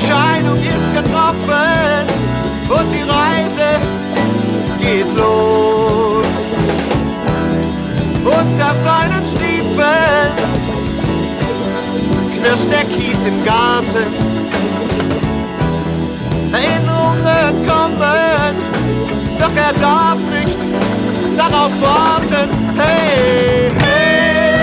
Entscheidung ist getroffen und die Reise geht los. Unter seinen Stiefeln knirscht der Kies im Garten. Erinnerungen kommen, doch er darf nicht darauf warten. Hey, hey.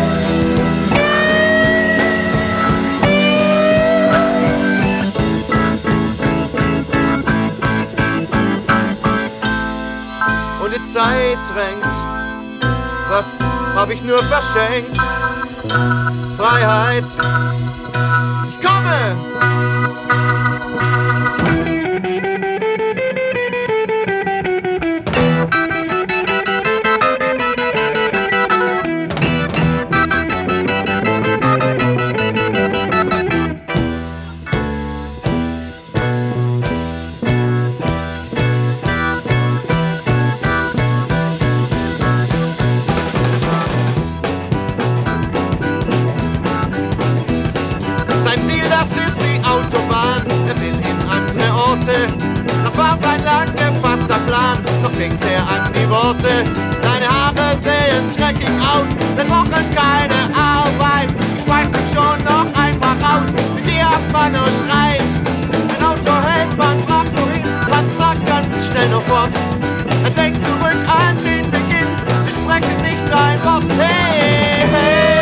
Und die Zeit drängt, was hab ich nur verschenkt? Freiheit, ich komme! Das war sein lang gefasster Plan, doch denkt er an die Worte. Deine Haare sehen dreckig aus, denn Wochen keine Arbeit. Ich schmeiß dich schon noch einmal raus, mit dir hat man nur Streit. Ein Auto hält, man fragt wohin, man sagt ganz schnell noch fort. Er denkt zurück an den Beginn, sie sprechen nicht ein Wort. Hey, hey.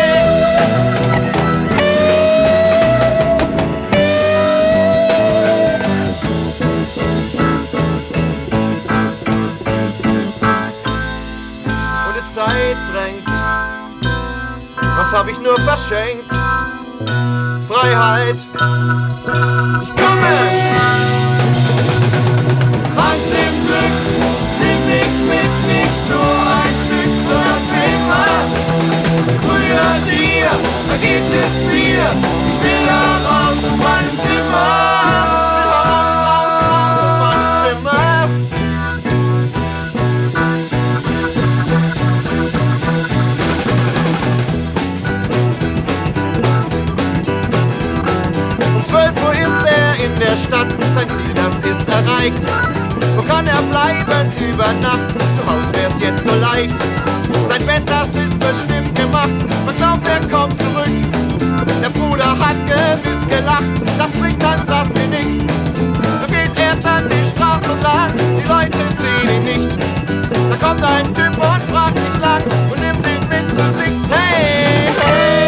Zeit drängt, was hab ich nur verschenkt? Freiheit, ich komme! Hand im Glück, nimm mich mit, nicht nur ein Stück, sondern immer. Früher dir, da geht's jetzt mir, ich will da raus aus meinem Zimmer. Der Stadt, sein Ziel, das ist erreicht. Wo kann er bleiben über Nacht? Zu Hause wär's jetzt so leicht. Sein Bett, das ist bestimmt gemacht. Man glaubt, er kommt zurück. Der Bruder hat gewiss gelacht. Das bricht Hans das Genick. So geht er dann die Straße lang. Die Leute sehen ihn nicht. Da kommt ein Typ und fragt nicht lang und nimmt ihn mit zu sich. Hey, hey.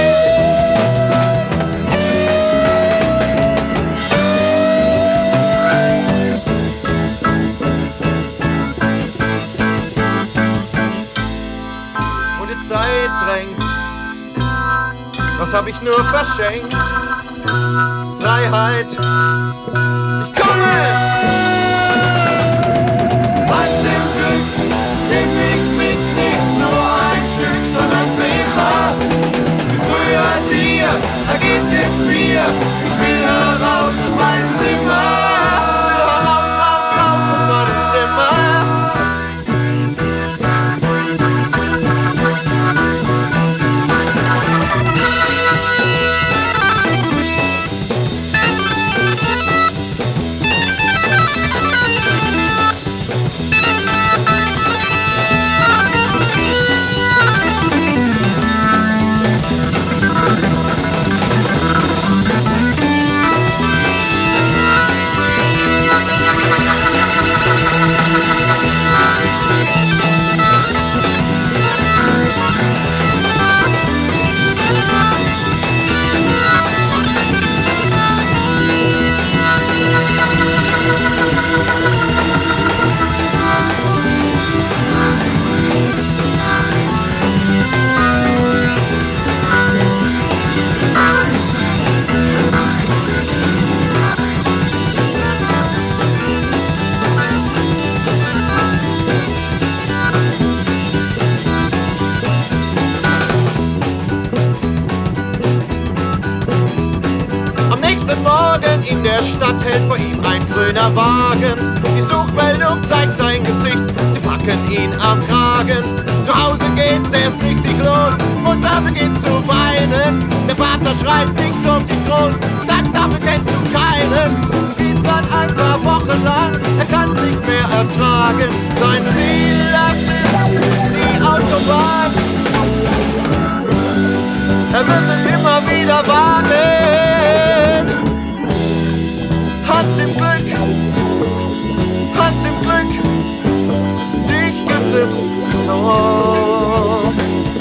Zeit drängt, was hab ich nur verschenkt? Freiheit, ich komme! Hand im Glück, nimm mich mit, nicht nur ein Stück, sondern für immer. Wie früher dir, da geht's jetzt mir, ich will heraus aus meinem Zimmer. Raus, raus, raus aus meinem Zimmer. Morgen in der Stadt hält vor ihm ein grüner Wagen. Die Suchmeldung zeigt sein Gesicht, sie packen ihn am Kragen. Zu Hause geht's erst richtig los, Mutter beginnt zu weinen. Der Vater schreit nicht um dich groß, sagt, dafür kennst du keinen. geht's dann ein paar Wochen lang, er kann's nicht mehr ertragen. Sein Ziel, das ist die Autobahn. Er wird es immer wieder wagen. Hans im Glück, Hans im Glück, dich gibt es so oft.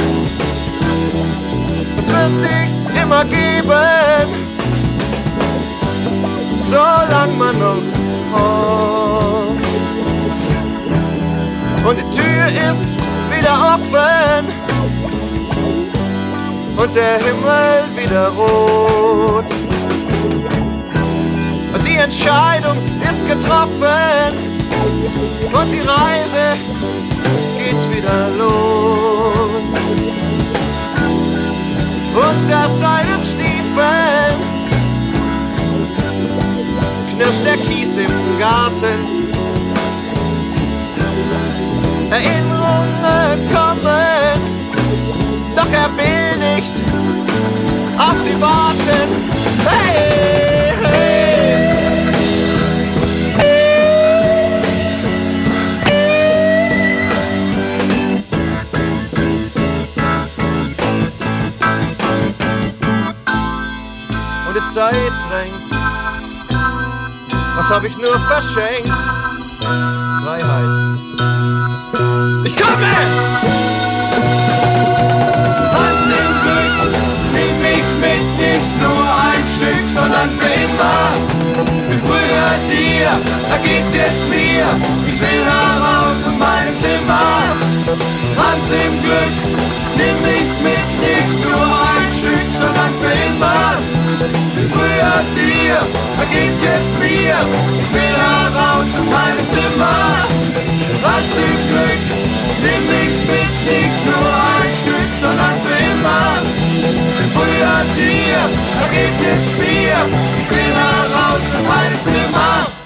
Es wird dich immer geben, solange man noch hofft. Und die Tür ist wieder offen und der Himmel wieder rot. Und die Entscheidung ist getroffen und die Reise geht wieder los. Unter seinen Stiefeln knirscht der Kies im Garten. Erinnerungen kommen, doch er will nicht auf sie warten. Hey, hey. Und die Zeit drängt, was hab ich nur verschenkt? Freiheit. Ich komme! Hans im Glück, nimm mich mit, nicht nur ein Stück, sondern für immer. Wie früher dir, da geht's jetzt mir, ich will heraus aus meinem Zimmer. Hans im Glück, nimm mich mit, nicht nur ein Stück, sondern für immer. Wie früher dir, da geht's jetzt mir, ich will heraus aus meinem Zimmer. Hans im Glück, nimm mich mit, nicht nur ein Stück, sondern für immer. Wie früher dir, da geht's jetzt mir, ich will heraus aus meinem Zimmer.